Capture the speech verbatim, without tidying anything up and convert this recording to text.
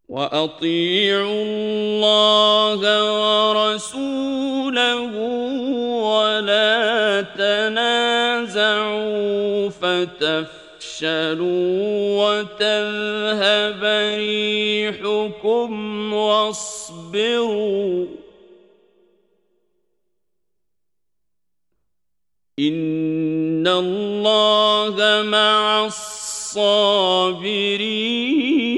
وأطيعوا الله ورسوله ولا تنازعوا فتفشلوا وتذهب ريحكم واصبروا إن الله مع الصابرين